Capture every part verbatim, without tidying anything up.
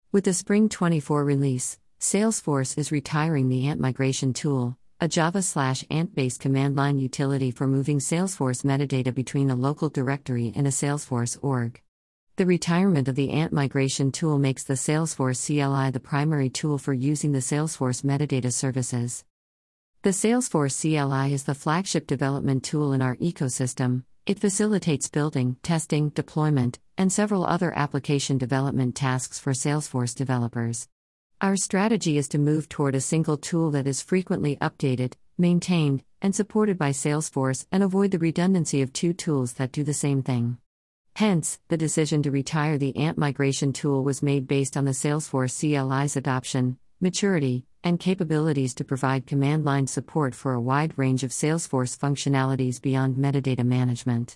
With the Spring twenty-four release, Salesforce is retiring the Ant Migration Tool, a Java/Ant-based command line utility for moving Salesforce metadata between a local directory and a Salesforce org. The retirement of the Ant Migration Tool makes the Salesforce C L I the primary tool for using the Salesforce metadata services. The Salesforce C L I is the flagship development tool in our ecosystem. It facilitates building, testing, deployment, and several other application development tasks for Salesforce developers. Our strategy is to move toward a single tool that is frequently updated, maintained, and supported by Salesforce and avoid the redundancy of two tools that do the same thing. Hence, the decision to retire the Ant Migration Tool was made based on the Salesforce C L I's adoption, maturity, and capabilities to provide command line support for a wide range of Salesforce functionalities beyond metadata management.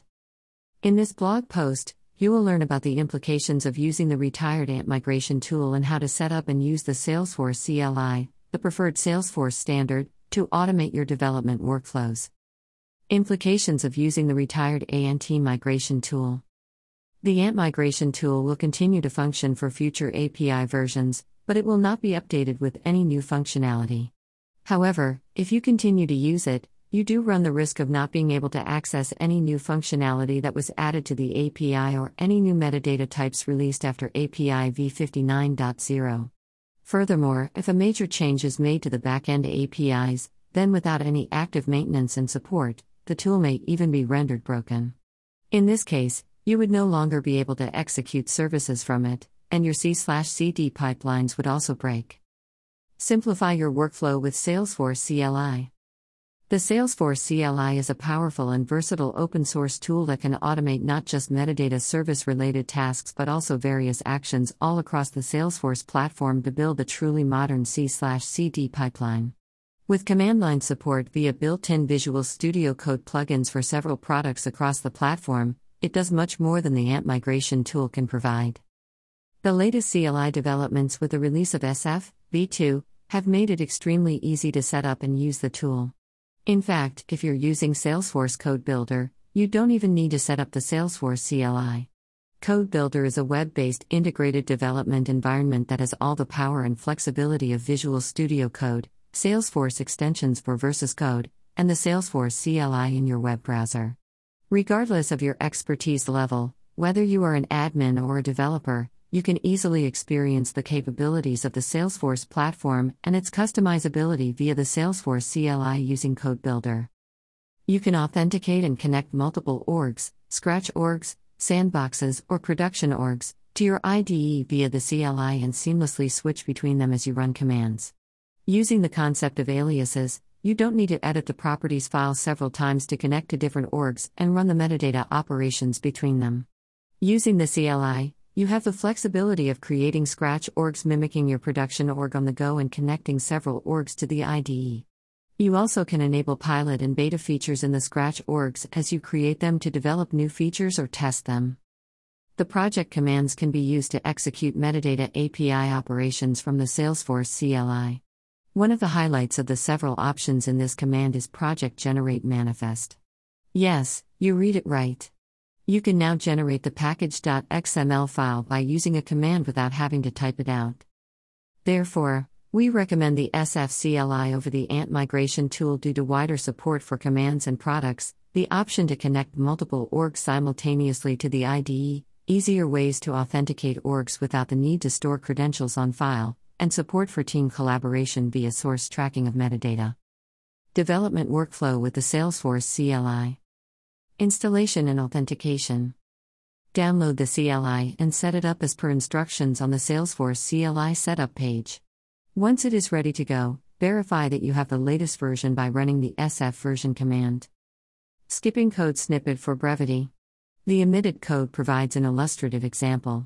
In this blog post, you will learn about the implications of using the retired Ant Migration Tool and how to set up and use the Salesforce C L I, the preferred Salesforce standard, to automate your development workflows. Implications of using the retired Ant Migration Tool. The Ant Migration Tool will continue to function for future A P I versions, but it will not be updated with any new functionality. However, if you continue to use it, you do run the risk of not being able to access any new functionality that was added to the A P I or any new metadata types released after A P I v fifty-nine point zero. Furthermore, if a major change is made to the backend A P Is, then without any active maintenance and support, the tool may even be rendered broken. In this case, you would no longer be able to execute services from it, and your C/C D pipelines would also break. Simplify your workflow with Salesforce C L I. The Salesforce C L I is a powerful and versatile open-source tool that can automate not just metadata service-related tasks but also various actions all across the Salesforce platform to build a truly modern C/C D pipeline. With command line support via built-in Visual Studio Code plugins for several products across the platform, it does much more than the Ant Migration Tool can provide. The latest C L I developments with the release of S F v two have made it extremely easy to set up and use the tool. In fact, if you're using Salesforce Code Builder, you don't even need to set up the Salesforce C L I. Code Builder is a web-based integrated development environment that has all the power and flexibility of Visual Studio Code, Salesforce extensions for Versus Code, and the Salesforce C L I in your web browser. Regardless of your expertise level, whether you are an admin or a developer, you can easily experience the capabilities of the Salesforce platform and its customizability via the Salesforce C L I using Code Builder. You can authenticate and connect multiple orgs, Scratch orgs, sandboxes, or production orgs, to your I D E via the C L I and seamlessly switch between them as you run commands. Using the concept of aliases, you don't need to edit the properties file several times to connect to different orgs and run the metadata operations between them. Using the C L I, you have the flexibility of creating Scratch orgs mimicking your production org on the go and connecting several orgs to the I D E. You also can enable pilot and beta features in the Scratch orgs as you create them to develop new features or test them. The project commands can be used to execute metadata A P I operations from the Salesforce C L I. One of the highlights of the several options in this command is Project Generate Manifest. Yes, you read it right. You can now generate the package.xml file by using a command without having to type it out. Therefore, we recommend the S F C L I over the Ant Migration Tool due to wider support for commands and products, the option to connect multiple orgs simultaneously to the I D E, easier ways to authenticate orgs without the need to store credentials on file, and support for team collaboration via source tracking of metadata. Development workflow with the Salesforce C L I. Installation and authentication. Download the C L I and set it up as per instructions on the Salesforce C L I setup page. Once it is ready to go, verify that you have the latest version by running the S F version command. Skipping code snippet for brevity. The omitted code provides an illustrative example.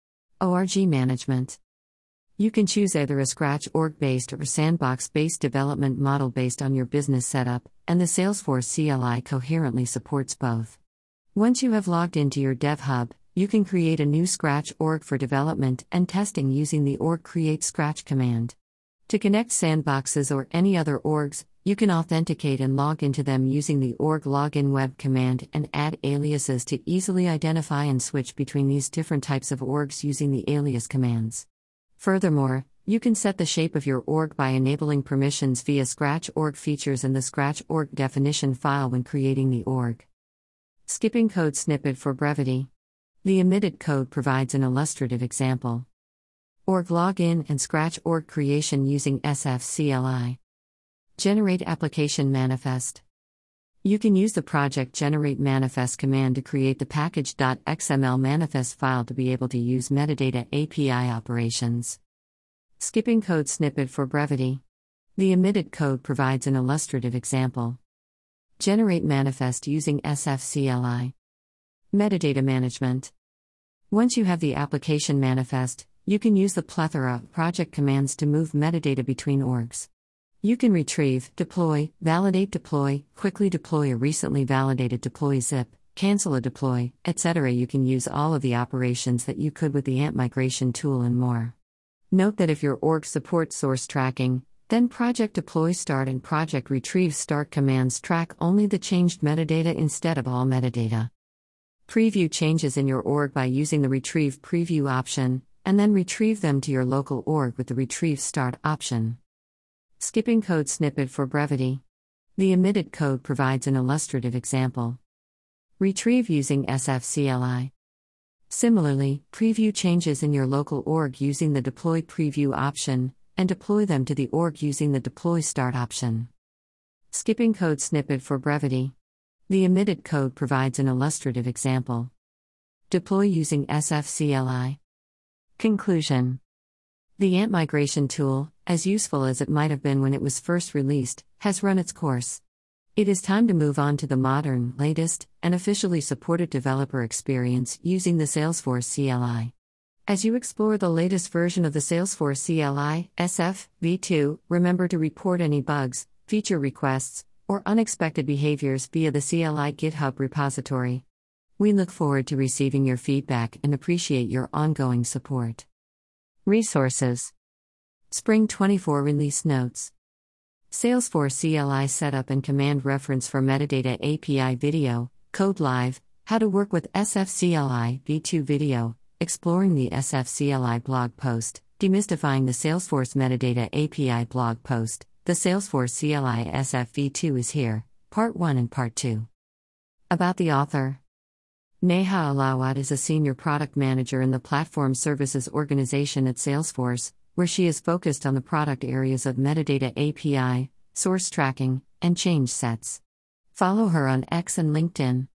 Org management. You can choose either a Scratch org-based or sandbox-based development model based on your business setup, and the Salesforce C L I coherently supports both. Once you have logged into your Dev Hub, you can create a new Scratch org for development and testing using the org create scratch command. To connect sandboxes or any other orgs, you can authenticate and log into them using the org login web command and add aliases to easily identify and switch between these different types of orgs using the alias commands. Furthermore, you can set the shape of your org by enabling permissions via Scratch org features in the Scratch org definition file when creating the org. Skipping code snippet for brevity. The omitted code provides an illustrative example. Org login and Scratch org creation using S F C L I. Generate application manifest. You can use the project generate manifest command to create the package.xml manifest file to be able to use metadata A P I operations. Skipping code snippet for brevity. The omitted code provides an illustrative example. Generate manifest using S F C L I. Metadata management. Once you have the application manifest, you can use the plethora of project commands to move metadata between orgs. You can retrieve, deploy, validate deploy, quickly deploy a recently validated deploy zip, cancel a deploy, et cetera. You can use all of the operations that you could with the Ant migration tool and more. Note that if your org supports source tracking, then project deploy start and project retrieve start commands track only the changed metadata instead of all metadata. Preview changes in your org by using the retrieve preview option, and then retrieve them to your local org with the retrieve start option. Skipping code snippet for brevity. The omitted code provides an illustrative example. Retrieve using S F C L I. Similarly, preview changes in your local org using the deploy preview option, and deploy them to the org using the deploy start option. Skipping code snippet for brevity. The omitted code provides an illustrative example. Deploy using S F C L I. Conclusion. The Ant migration tool, as useful as it might have been when it was first released, has run its course. It is time to move on to the modern, latest, and officially supported developer experience using the Salesforce C L I. As you explore the latest version of the Salesforce C L I, S F v two, remember to report any bugs, feature requests, or unexpected behaviors via the C L I GitHub repository. We look forward to receiving your feedback and appreciate your ongoing support. Resources. Spring twenty-four Release Notes. Salesforce C L I Setup and Command Reference for Metadata A P I Video, Code Live, How to Work with S F C L I v two Video, Exploring the S F C L I Blog Post, Demystifying the Salesforce Metadata A P I Blog Post. The Salesforce C L I S F v two is here, Part one and Part two. About the author. Neha Alawat is a Senior Product Manager in the Platform Services Organization at Salesforce, where she is focused on the product areas of metadata A P I, source tracking, and change sets. Follow her on X and LinkedIn.